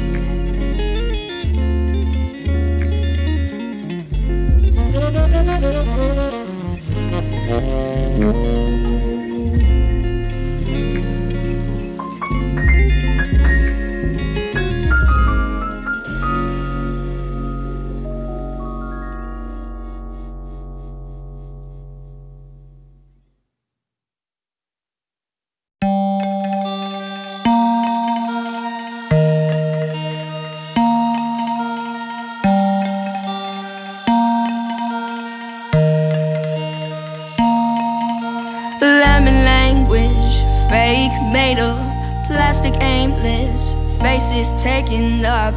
Lemon language, fake made of plastic, aimless faces taking up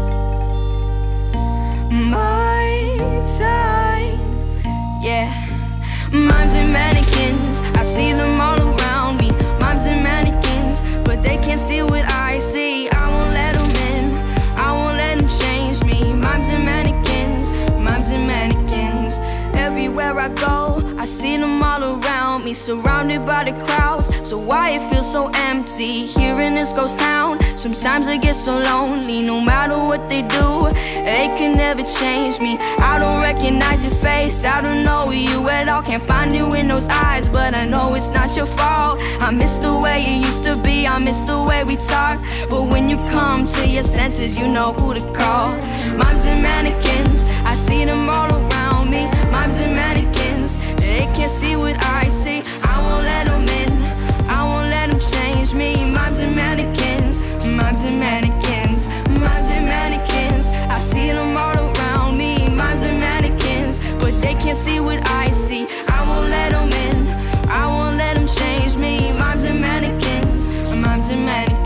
my time. Yeah, mimes and mannequins, I see them all around me. Mimes and mannequins, but they can't see what I see. I won't let them in, I won't let them change me. Mimes and mannequins, mimes and mannequins. Everywhere I go, I see them all around me, surrounded by the crowds. So why it feels so empty here in this ghost town? Sometimes I get so lonely. No matter what they do, they can never change me. I don't recognize your face, I don't know you at all. Can't find you in those eyes, but I know it's not your fault. I miss the way it used to be, I miss the way we talk. But when you come to your senses, you know who to call. Mimes and mannequins, I see them all around me. Mimes and mannequins, they can't see what I see. I won't let them in, I won't let them change me. Mimes and mannequins, mimes and mannequins, mimes and mannequins, I see them all around me. Mimes and mannequins, but they can't see what I see. I won't let them in, I won't let them change me. Mimes and mannequins, mimes and mannequins.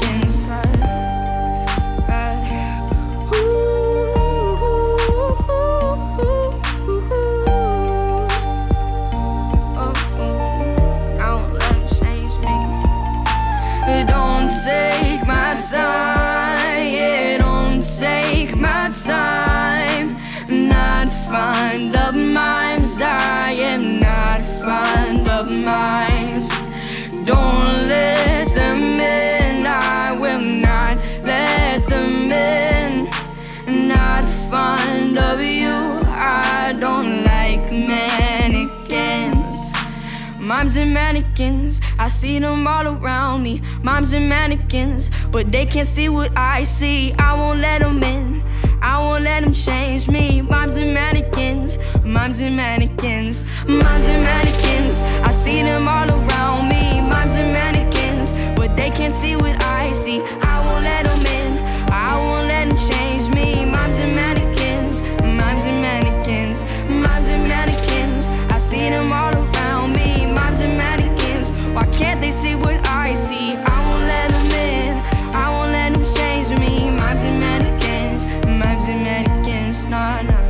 Take my time, yeah, don't take my time. Not fond of mimes, I am not fond of mimes. Don't let them in, I will not let them in. Not fond of you, I don't like mannequins. Mimes and mannequins, I see them all around me. Mimes and mannequins, but they can't see what I see. I won't let them in, I won't let them change me. Mimes and mannequins, mimes and mannequins, mimes and mannequins, I see them all around me. Mimes and mannequins, but they can't see what I see. I won't let them in, I won't let them change me. Mimes and mannequins, mimes and mannequins, mimes and mannequins, I see them all around me. Mimes and mannequins, why can't they see what I see? I won't let them in, I won't let them change me. Mimes and mannequins, mimes and mannequins, nah, nah.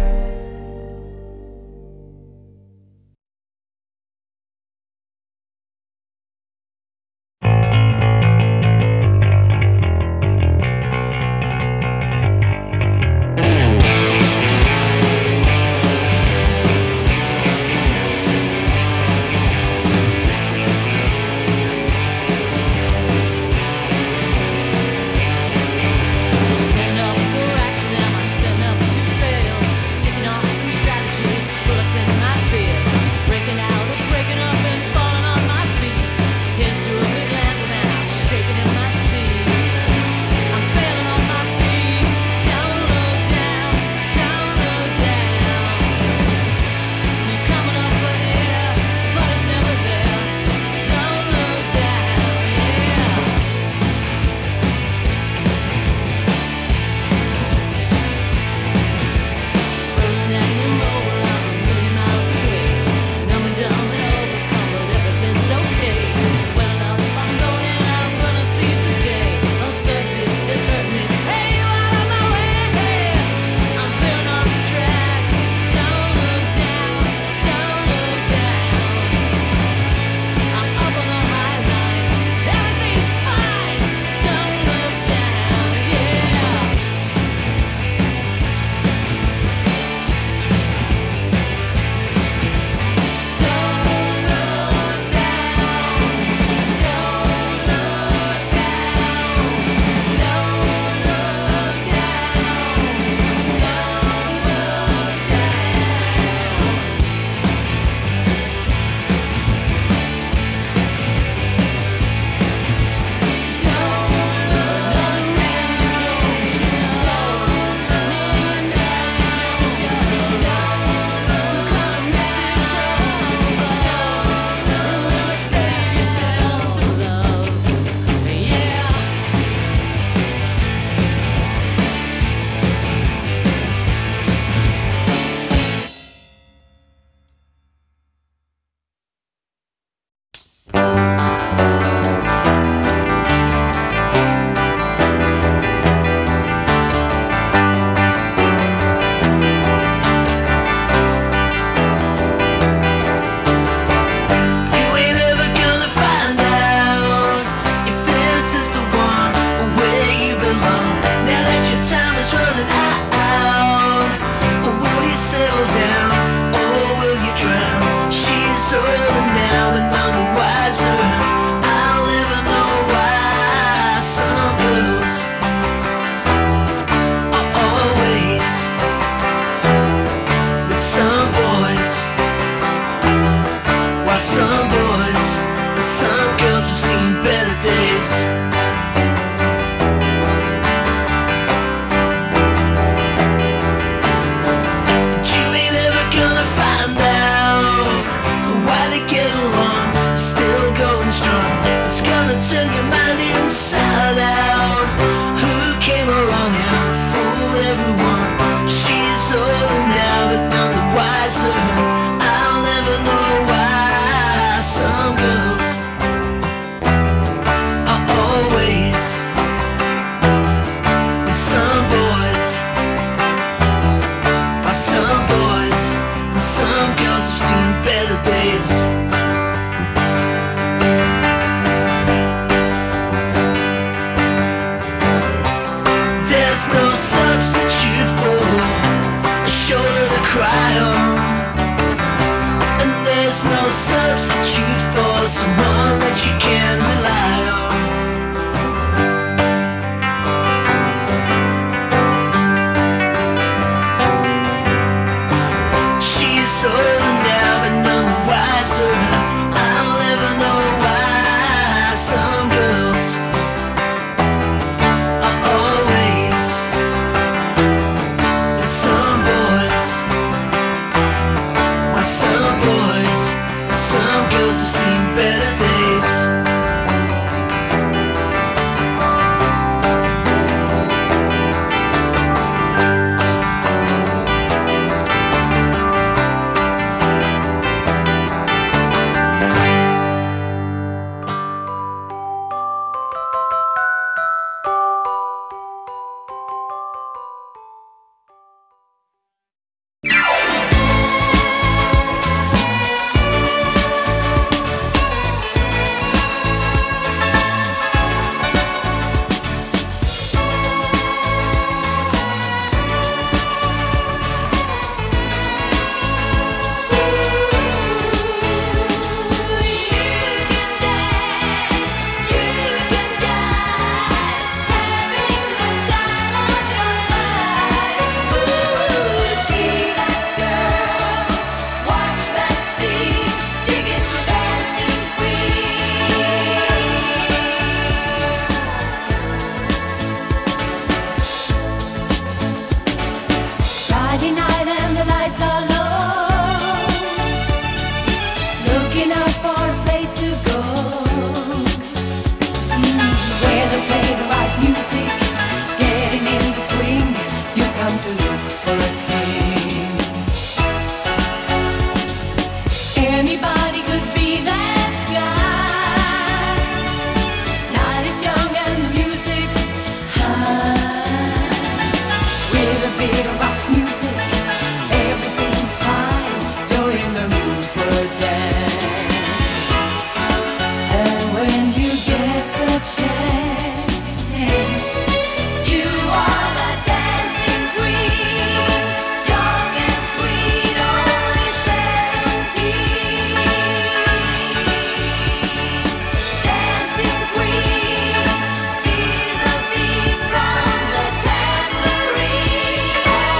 is running out. Will you settle down or will you drown? She's older now but none the wiser. I'll never know why some girls are always with some boys, while some boys and some girls have seen better days. Turn your mind inside out. Who came along and fooled everyone? She's older now but none the wiser. I'll never know why some girls are always with some boys, while some boys and some girls have seen better days. No substitute for a shoulder to cry on, and there's no substitute for someone that you can rely on. She's older now but none the wiser. I'll never know why some girls are always some boys, and some girls have seen better days. Friday night and the lights are low, looking out for a place to go, where they play the right music, getting in the swing. You come to look for a king. Anybody could be that guy. Night is young and the music's high, with a bit of rock music, everything's fine. You're in the mood for a dance, and when you get the chance, you are the dancing queen, young and sweet, only 17. Dancing queen, feel the beat from the tambourine.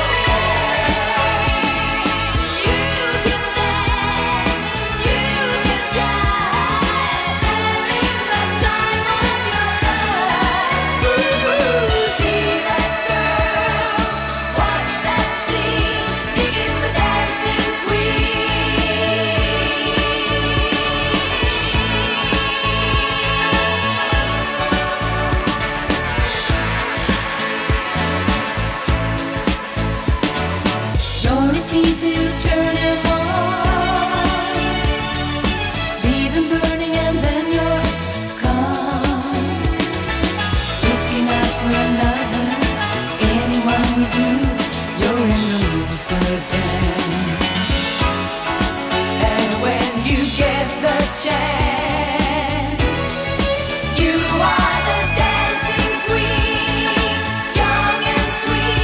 You can dance, you can jive, having the time of your life. See that girl, watch that scene, digging the dancing queen. You're a teaser, you turn him on, leave him burning and then you're gone. Looking out for another, anyone will do. You're in the mood for a dance, and when you get the chance, you are the dancing queen, young and sweet.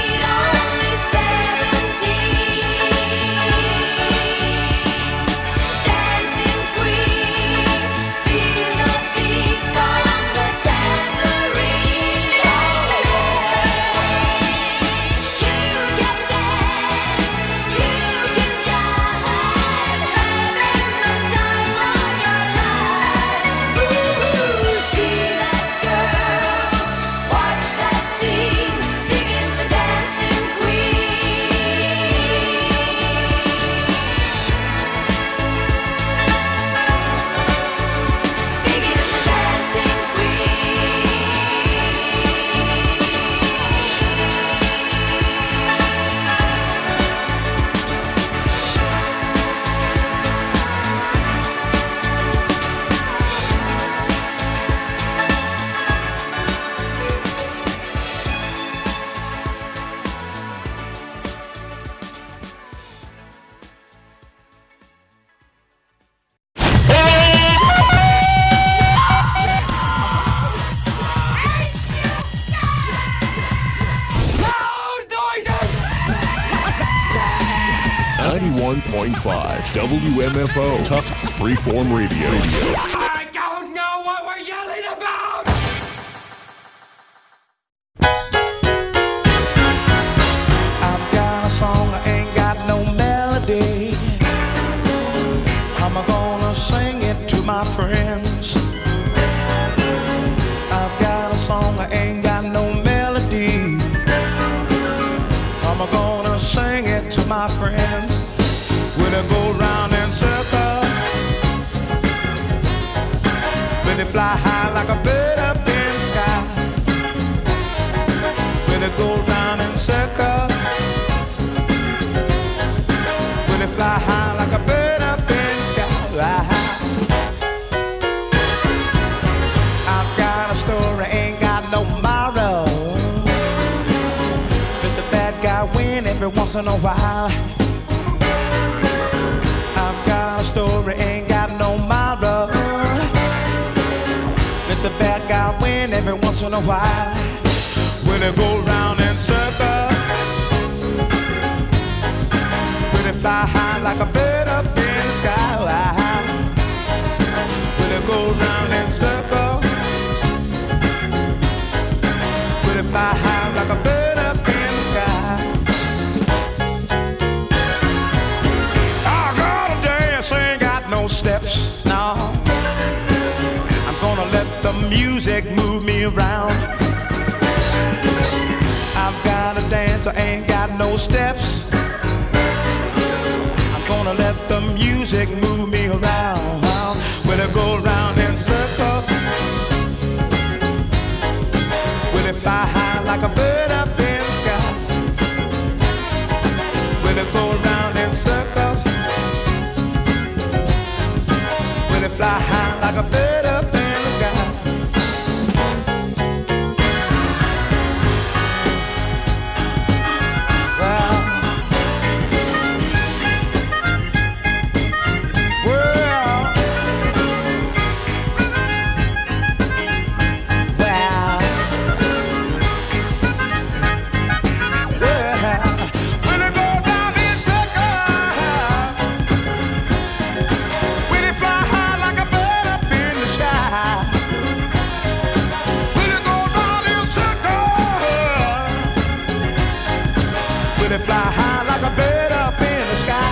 91.5 WMFO Tufts Freeform Radio. I don't know what we're yelling about! I've got a song, I ain't got no melody. I'm gonna sing it to my friends. I've got a song, I ain't got no melody. I'm gonna sing it to my friends. When I go round in circles, when they fly high like a bird up in the sky. When they go round in circles, when they fly high like a bird up in the sky. I've got a story, ain't got no moral. Let the bad guy win every once in a while. I've got a story, ain't got no moral. Let the bad guy win every once in a while. When they go round in circles, when they fly high like a bird up in the sky. When they go round in circles, when they fly high like a bird up in the sky. I gotta dance, ain't got no steps, no. I'm gonna let the music move me around. I've got a dance, I ain't got no steps. I'm gonna let the music move me around. When I go round in circles, when I fly high like a bird up in the sky. When I go round in circles, when I fly high like a bird up in the sky. Fly high like a bird up in the sky.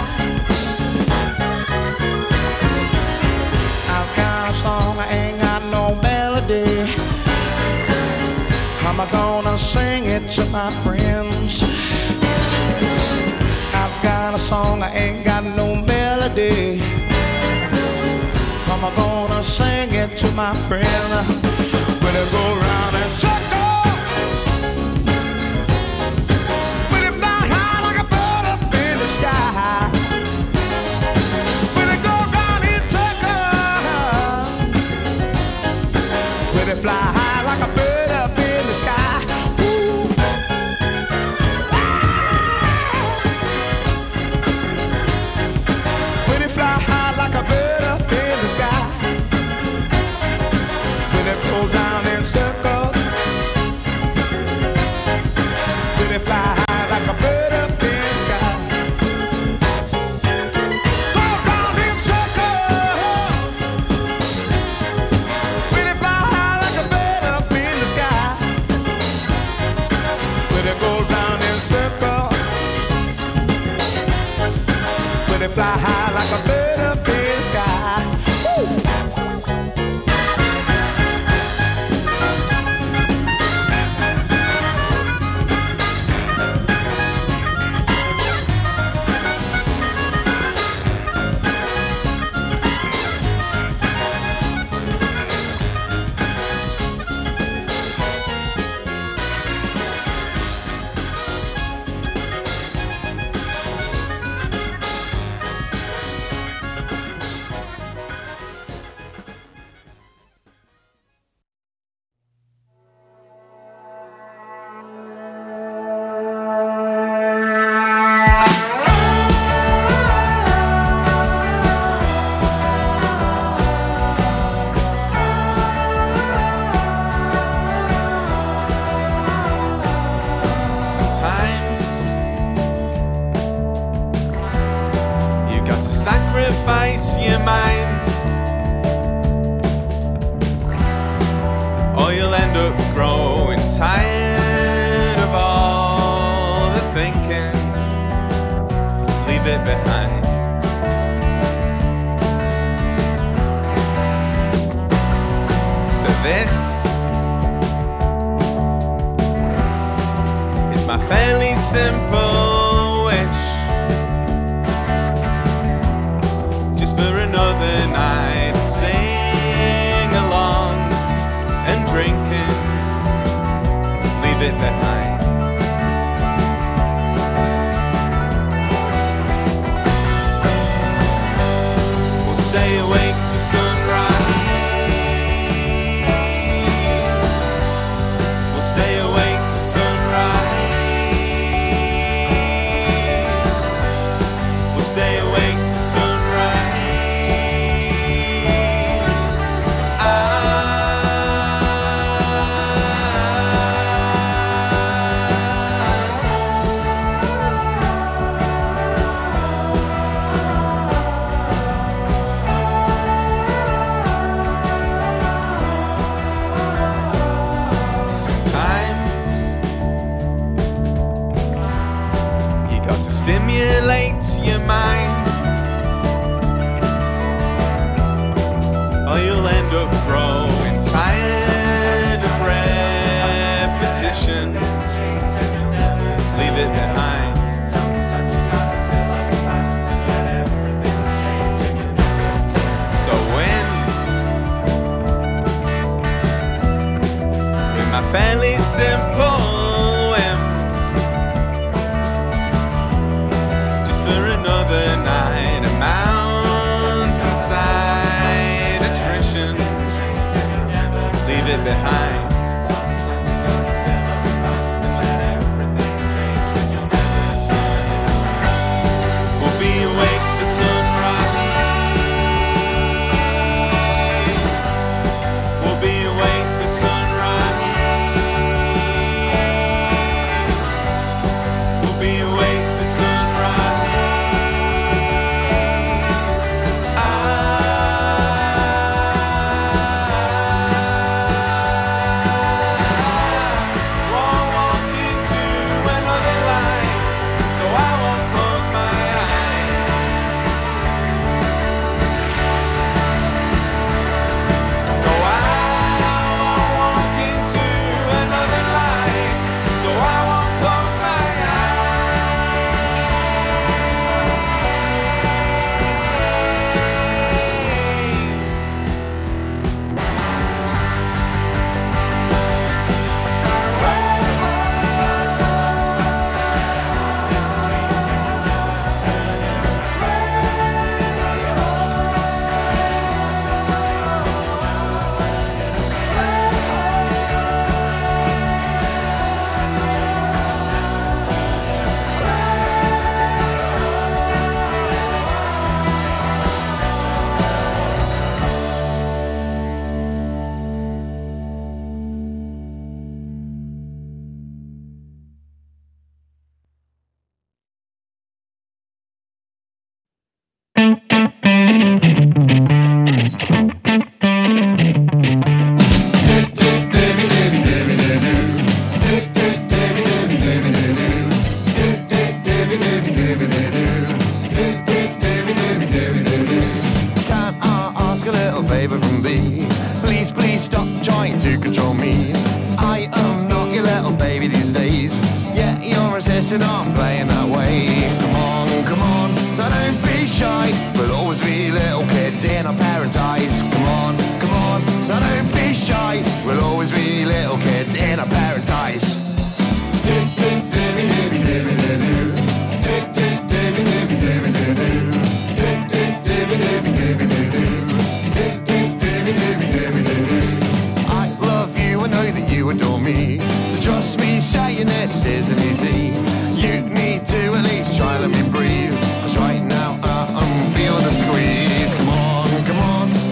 I've got a song, I ain't got no melody. I'm gonna sing it to my friends. I've got a song, I ain't got no melody. I'm gonna sing it to my friend. When I go round and circle, when I go down in circles, when they fly high like a bird up in the sky. Ooh. When they fly high like a bird up in the sky. When they go down in circles, sacrifice your mind, or you'll end up growing tired of all the thinking. Leave it behind. So this is my fairly simple wish, just for another night of sing-alongs and drinking. Leave it behind. We'll stay awake till sunrise. We'll stay awake till sunrise. We'll stay awake till sunrise. Stimulate your mind, or you'll end up growing tired of repetition. Leave it behind. So with my fairly simple whim, another night, a mountainside attrition. Leave it behind. We'll be awake for sunrise. We'll be awake for sunrise. We'll be awake for sunrise.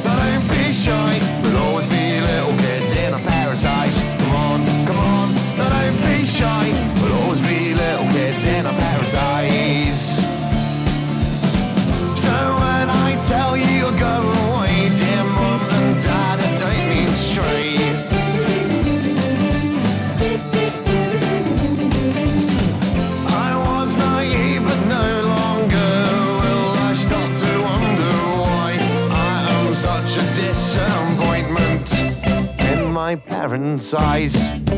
Shy, we'll always be little kids in a paradise. Come on, parents' eyes.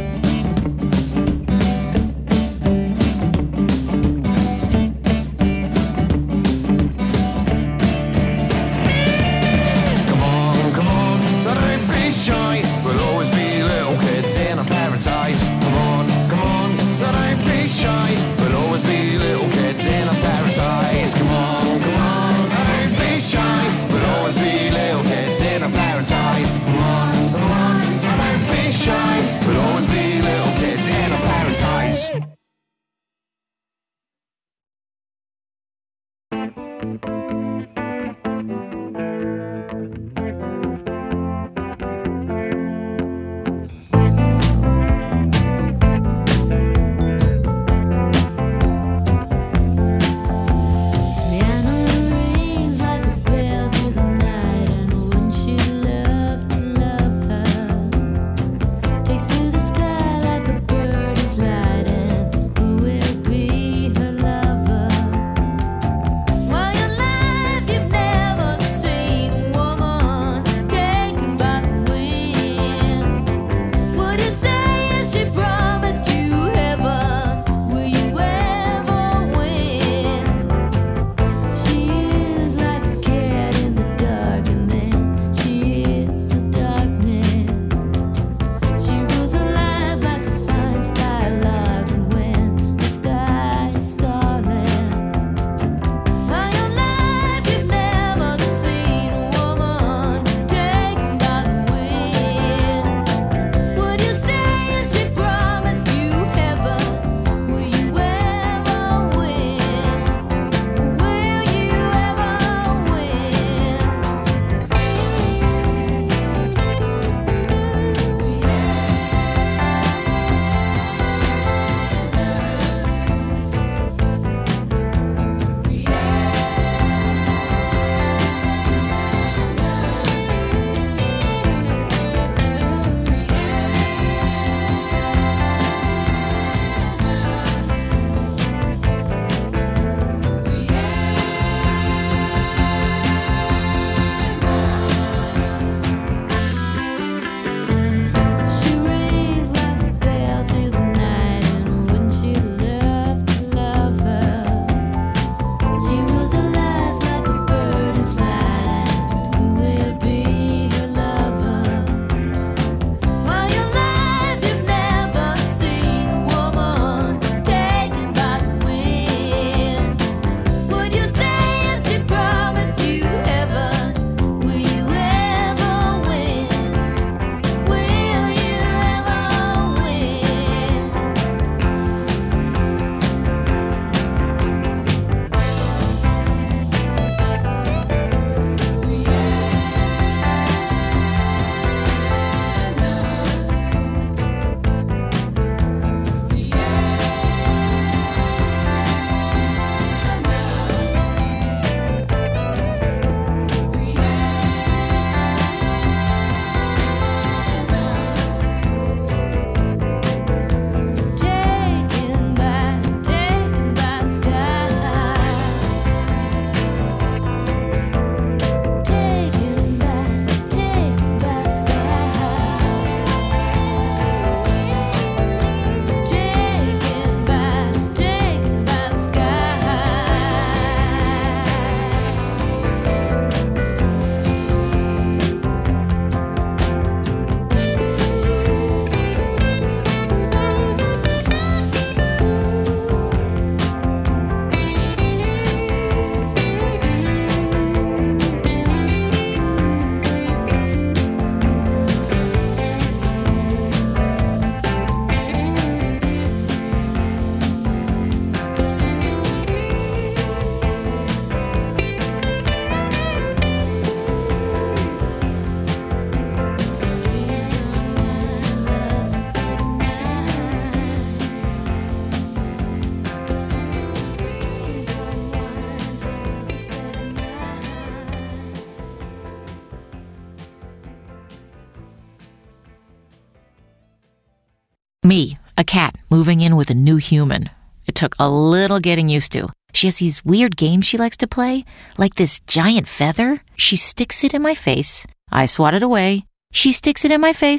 Me, a cat, moving in with a new human. It took a little getting used to. She has these weird games she likes to play, like this giant feather. She sticks it in my face. I swat it away. She sticks it in my face.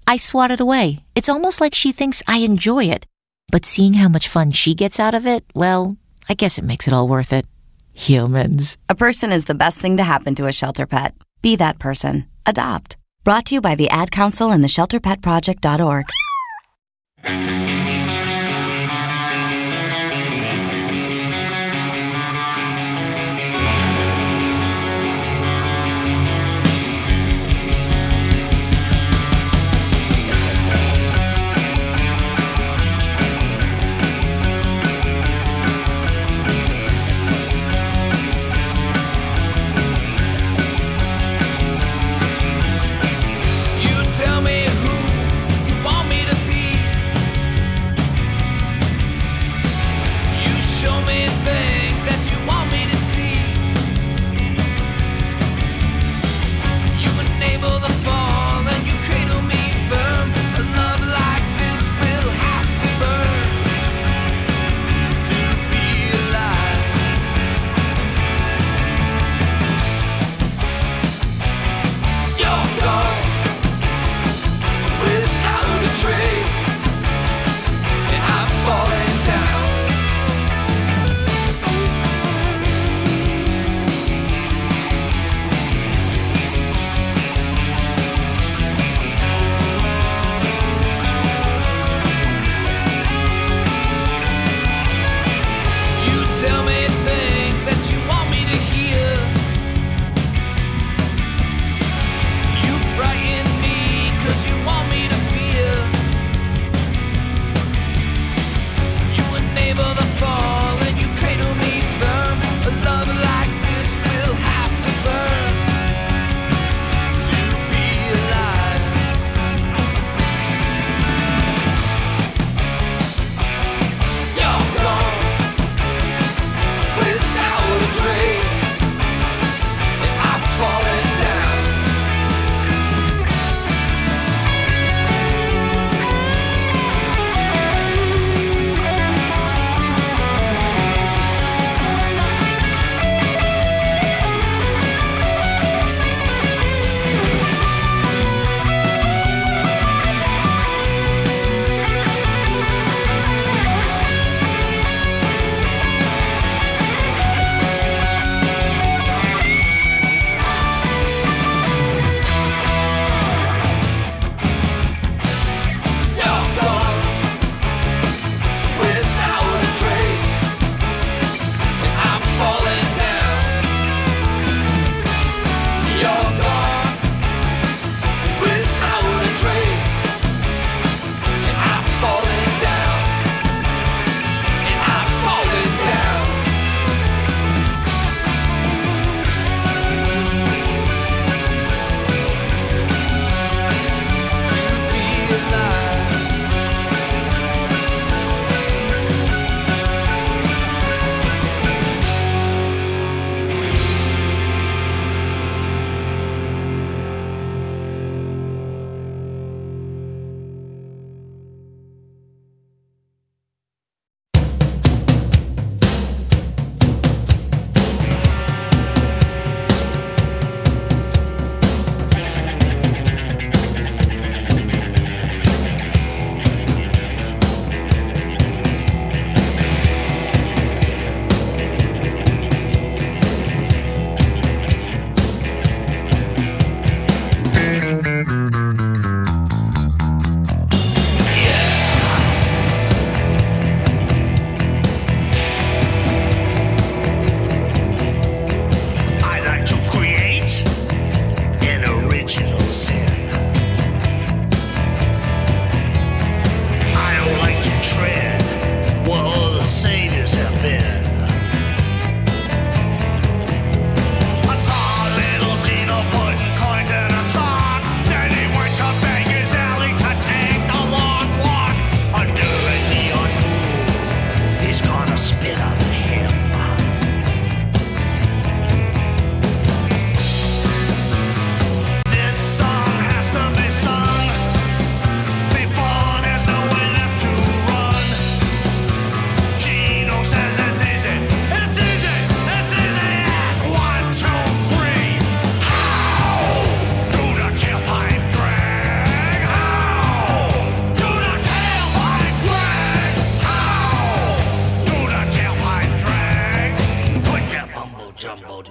I swat it away. It's almost like she thinks I enjoy it. But seeing how much fun she gets out of it, well, I guess it makes it all worth it. Humans. A person is the best thing to happen to a shelter pet. Be that person. Adopt. Brought to you by the Ad Council and theshelterpetproject.org. You tell me who you want me to be.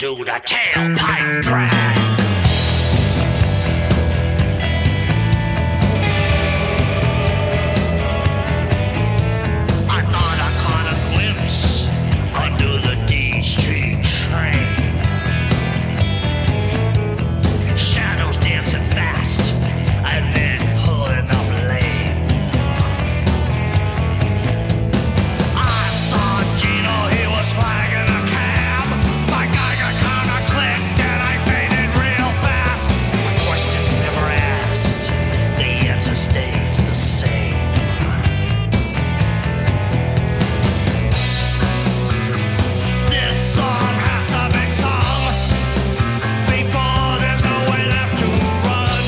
do the tailpipe drag. I thought I caught a glimpse under the D Street train. Shadows dancing fast and then pulling up lane. I saw Gino, he was flagging a cab. My Geiger counter clicked and I faded real fast. My questions never asked, the answer stays the same. This song has to be sung before there's no way left to run.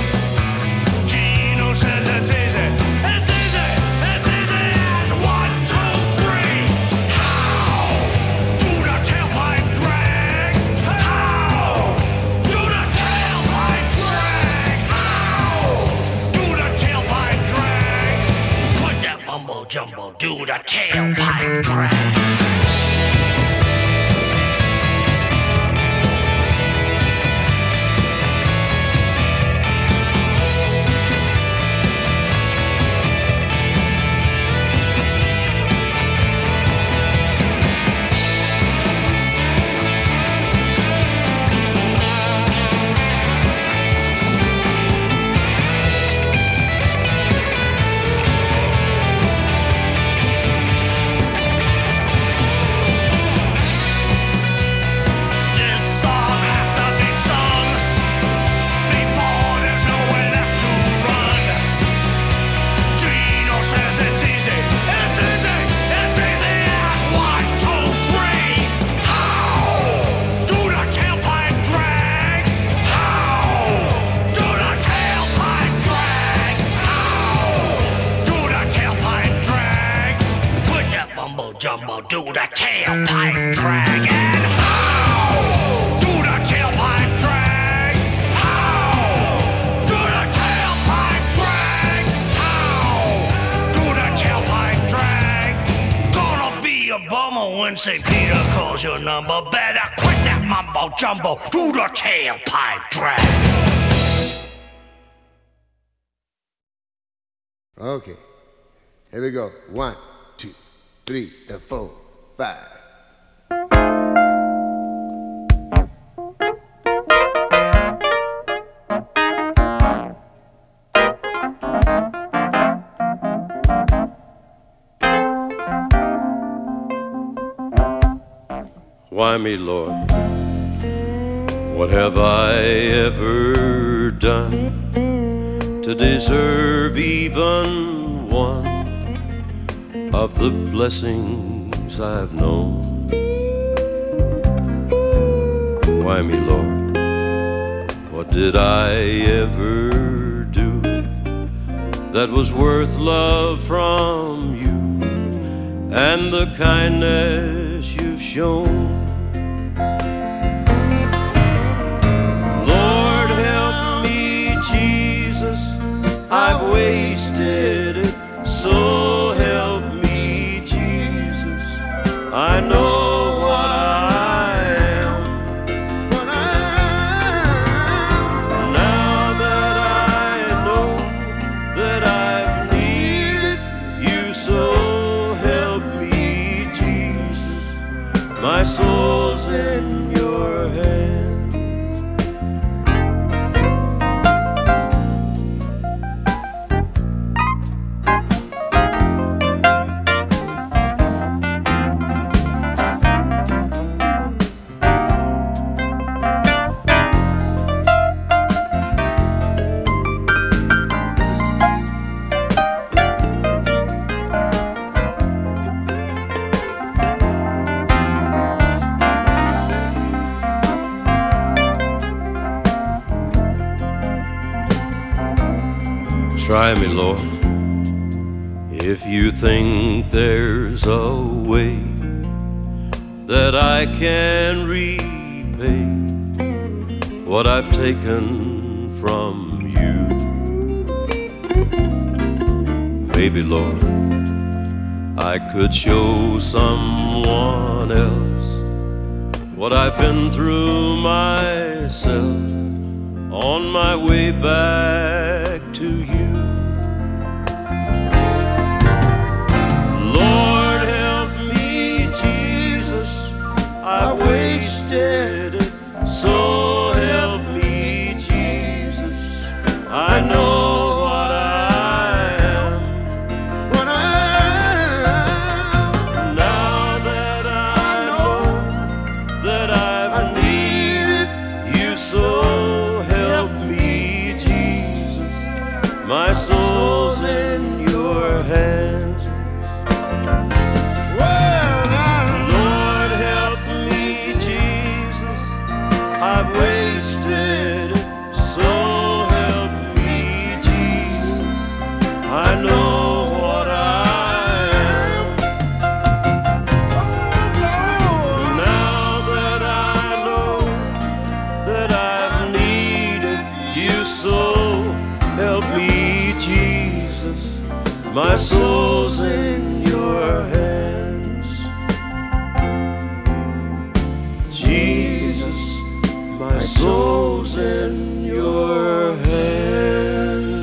Gino says it's easy. It's easy. It's easy as 1, 2, 3. How do the tailpipe drag? How do the tailpipe drag? How do the tailpipe drag? Put that mumbo jumbo, do the tailpipe drag. This song has to be sung before there's no way left to run. Gino says it's easy. It's easy. It's easy as 1, 2, 3. How do the tailpipe drag? How do the tailpipe drag? How do the tailpipe drag? Put that mumbo jumbo, do the tailpipe drag. And how do the tailpipe drag? How do the tailpipe drag? How do the tailpipe drag? Gonna be a bummer when St. Peter calls your number. Better quit that mumbo jumbo, do the tailpipe drag. Okay, here we go. 1, 2, 3, and 4, 5. Why me, Lord? What have I ever done to deserve even one of the blessings I've known? Why me, Lord? What did I ever do that was worth love from you and the kindness you've shown? Lord, help me, Jesus, I've wasted it, so help me, Jesus. I know what I am. Now that I know that I've needed you, so help me, Jesus. My soul's in your hands. Try me, Lord, if you think there's a way that I can repay what I've taken from you. Maybe, Lord, I could show someone else what I've been through myself on my way back to you. Lord, help me, Jesus, I wasted it. So help me, Jesus, I know what I am. What I am. Now that I know that I've needed you, so help me, Jesus, my soul's in your hands. Well, now, Lord, help me, Jesus, I've wasted it, so help me, Jesus, I know what I am. Now that I know that I've needed you, so help me, Jesus, my soul's in your hands. Jesus, my soul's in your hands.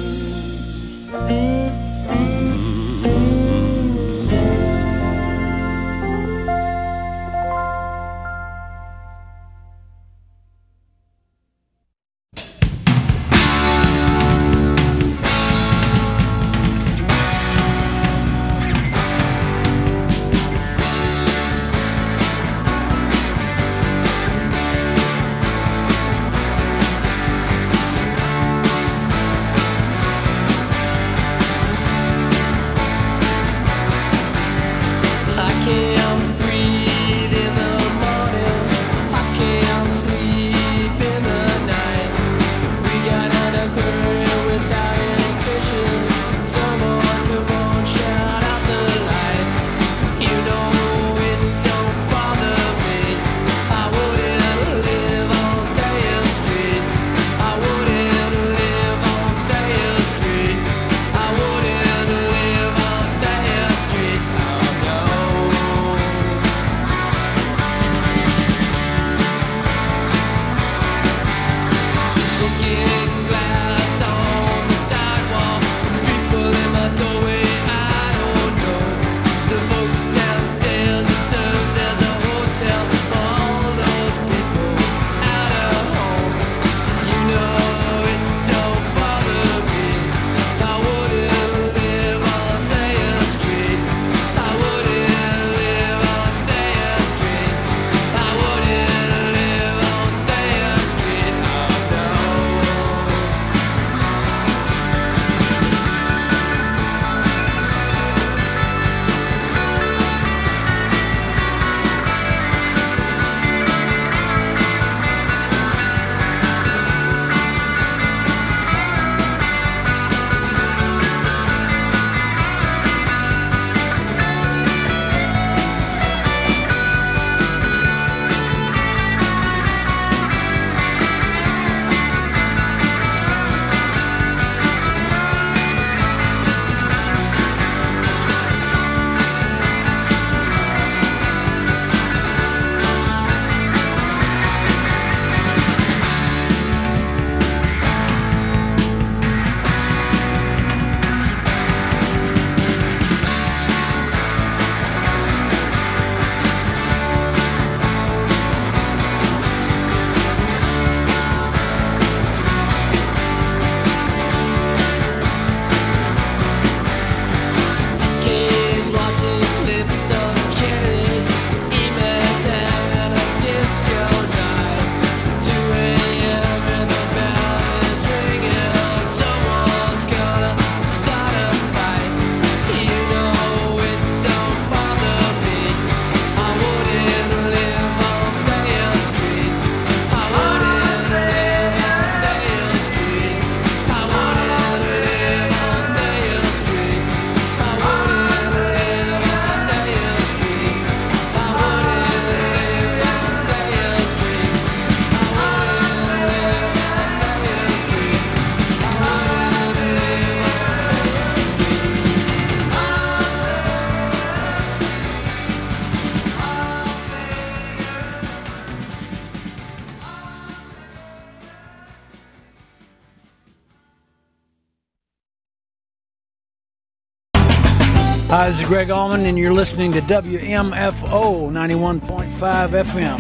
Hi, this is Greg Allman, and you're listening to WMFO 91.5 FM.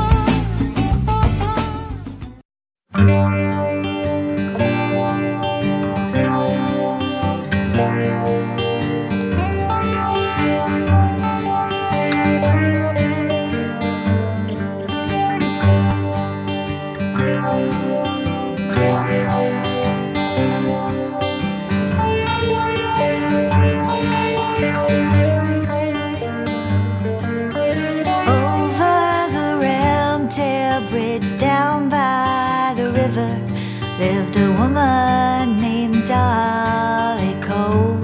Lived a woman named Dolly Cole.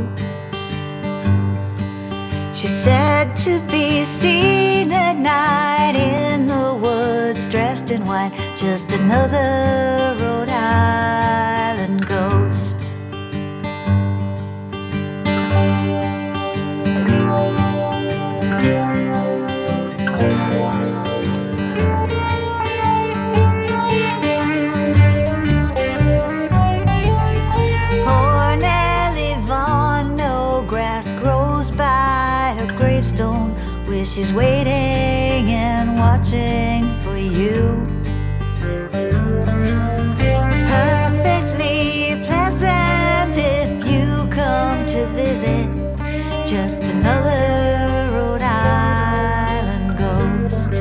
She said to be seen at night in the woods, dressed in white, just another Rhode Island ghost. She's waiting and watching for you. Perfectly pleasant if you come to visit. Just another Rhode Island ghost.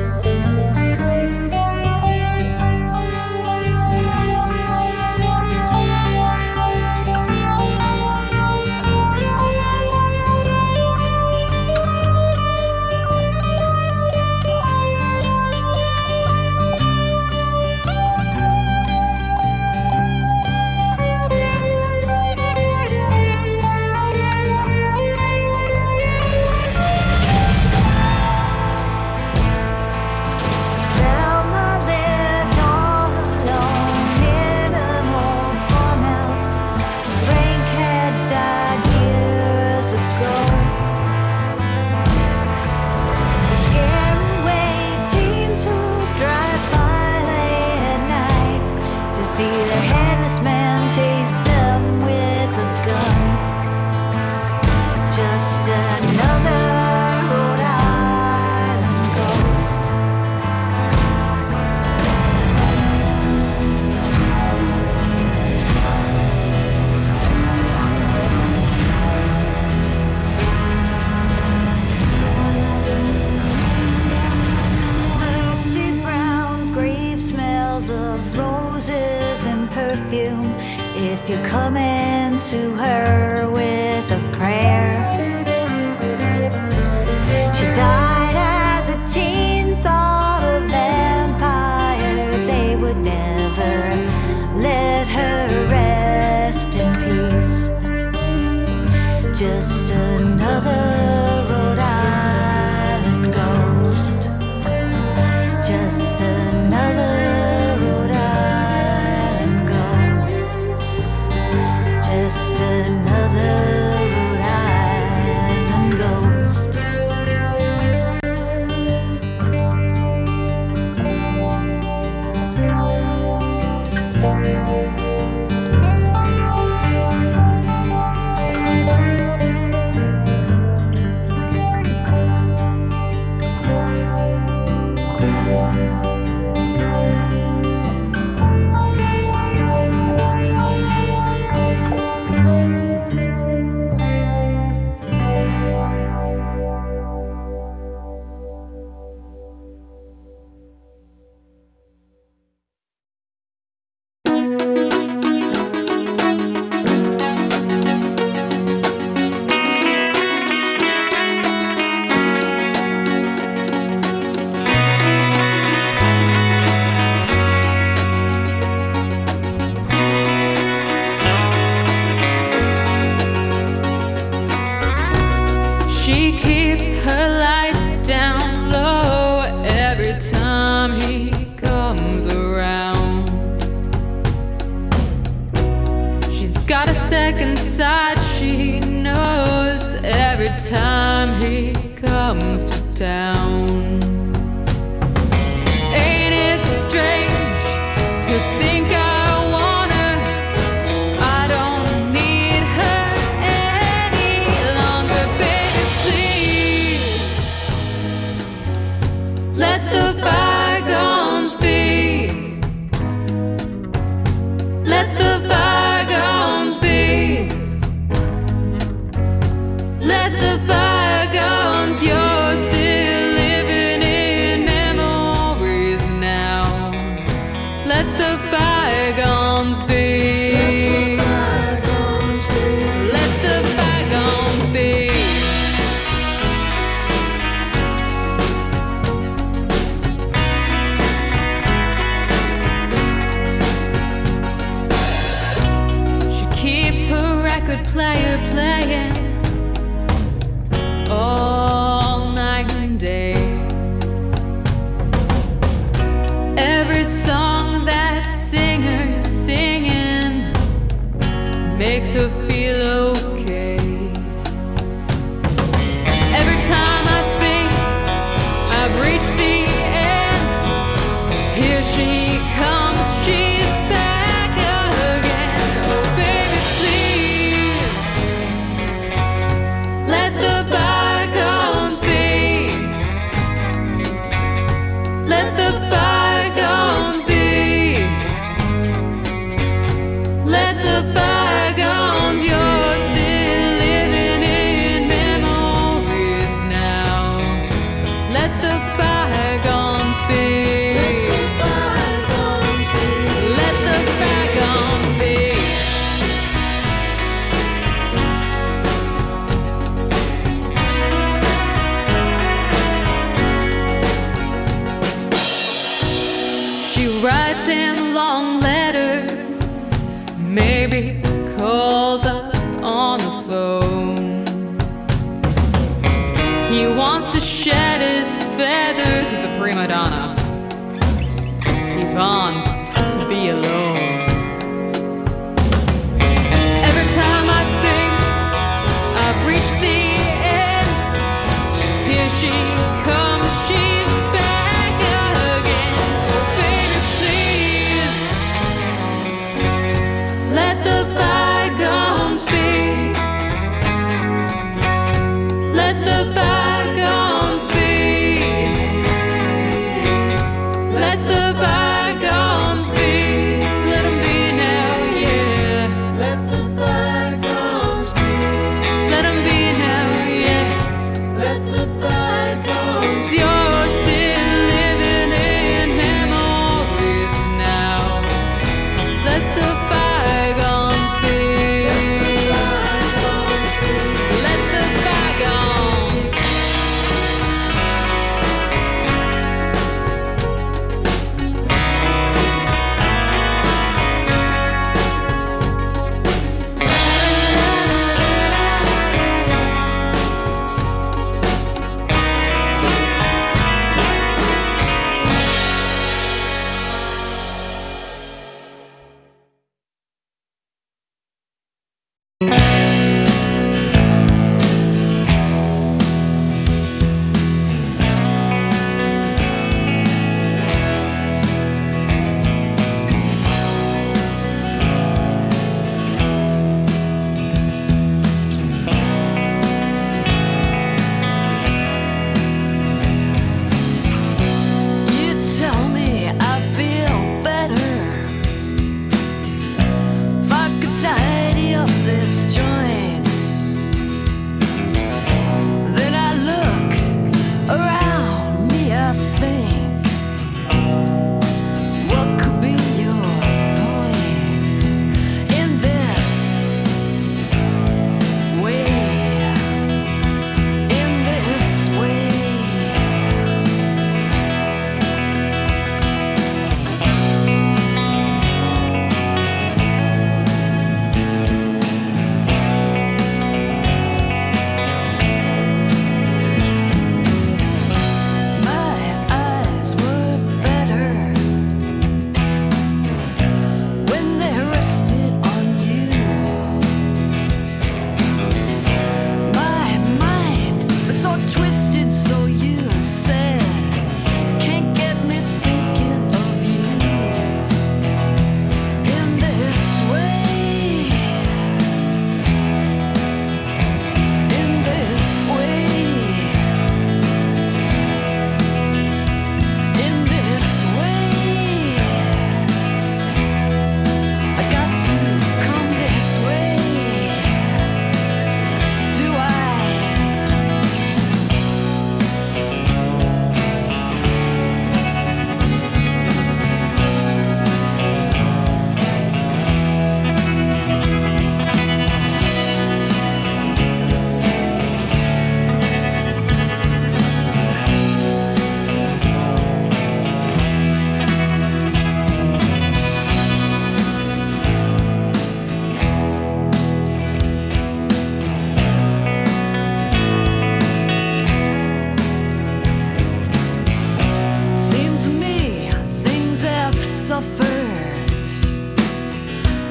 If you're coming to her with a prayer. She died as a teen, thought a vampire. They would never let her rest in peace. Just another Rhode Island ghost. Just another Rhode Island ghost. Just another Rhode Island ghost. second sight, she knows every time he comes to town. Ain't it strange to think I want her? I don't need her any longer, baby. song that singer's singing makes her feel okay. Every time I think I've reached the end, here she comes, she's back again. Oh baby, please, let the bygones be. Let the bygones be. Let the bygones, you're still living in memories now. Let the bygones be. Let the bygones be. She writes him long letters, maybe calls up on the phone. He wants to shed his feathers as a prima donna. He wants to be alone. Every time I think I've reached the end, here she comes, she's back again. Oh baby, please, let the bygones be. Let the bygones be. Let the bygones be.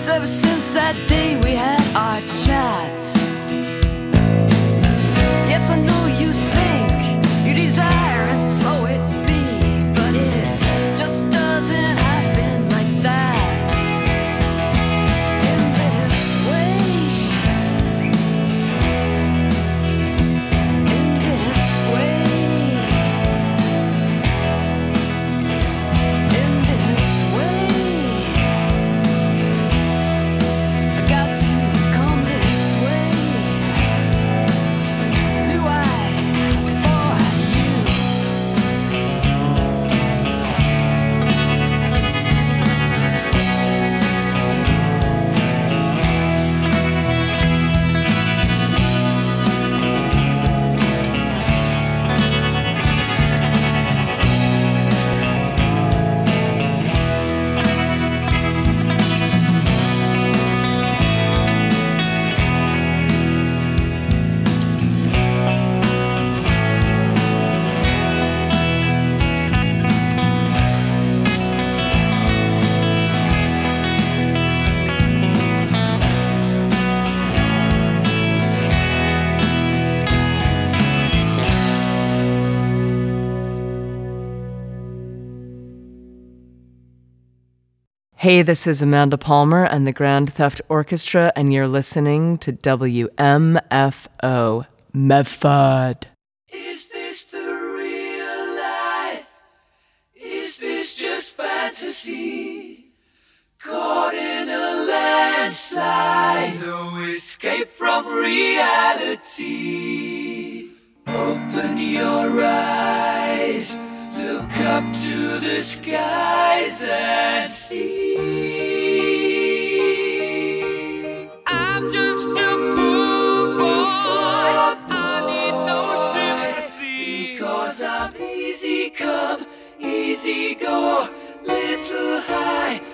ever since that day we had our chat. Yes, I know you think you desire, and so it be, but it just doesn't happen like that. In this way, in this way, in this way, I got to come this way. Do I for you? Hey, this is Amanda Palmer and the Grand Theft Orchestra, and you're listening to WMFO Method. Is this the real life? Is this just fantasy? Caught in a landslide, no escape from reality. Open your eyes, look up to the skies and see. I'm just a poor boy, I need no sympathy, because I'm easy come, easy go, little high,